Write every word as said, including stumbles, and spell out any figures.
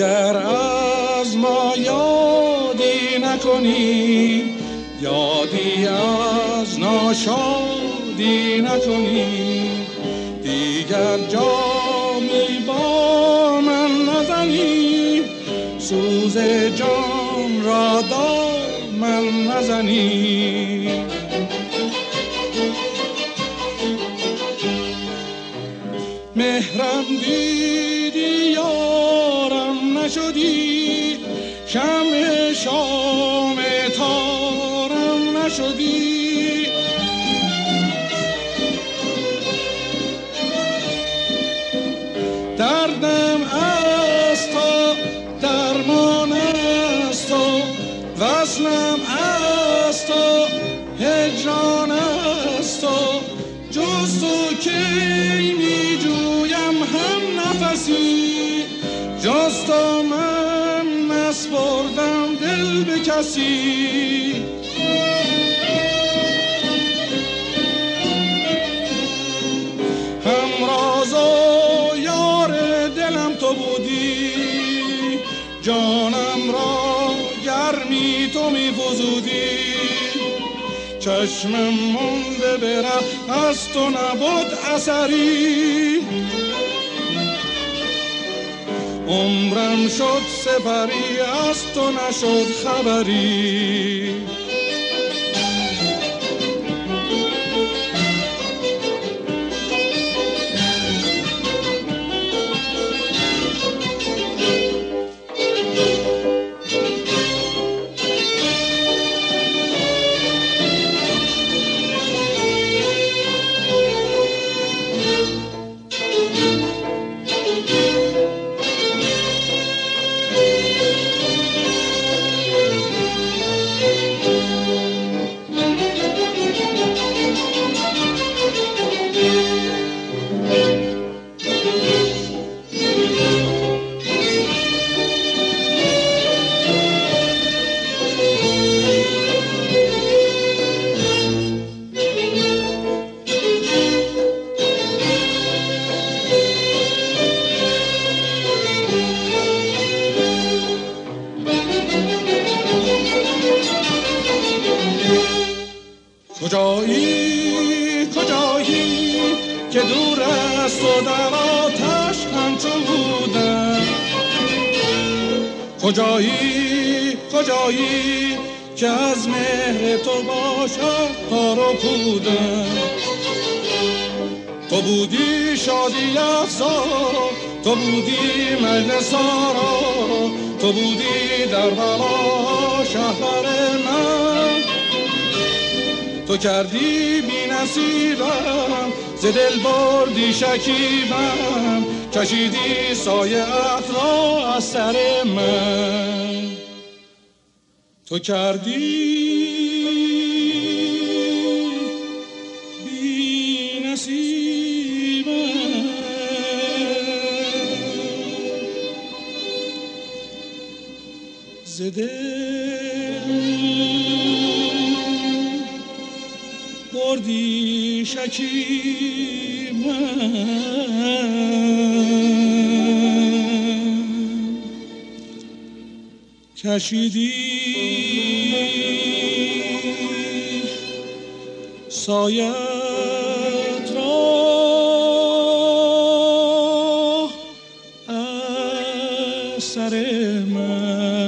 دیگر از ما یادی نکنی، یادی از ناشادی نکنی، دیگر جامی با من نزنی، سوز جان را دامن نزنی. مهرم دیدی یارم نشدی، شمع شام تارم نشدی، دردم از تو درمان از تو، وصلم از تو هجران از تو، جز تو کی می جویم هم نفسی، جز تو من نسپردم دل به کسی. همراز و یار دلم تو بودی، جانم را گرمی تو می فزودی، چشمم مونده به ره از تو نبود اثری، عمرم شد سپری از تو نشد خبری. کجایی کجایی که دور از تو در آتش همچو بودم، کجایی کجایی که از مهر تو باشد تار و پودم، تو بودی شادی افزا، تو بودی مجلس آرا، تو بودی در بلا شهر من، تو کردی بی نصیبم ز دل بردی شکیبم، کشیدی سایه ات را از سر من، تو کردی بی نصیبم ز دل بردی شکیبم، کشیدی سایت را از سر من.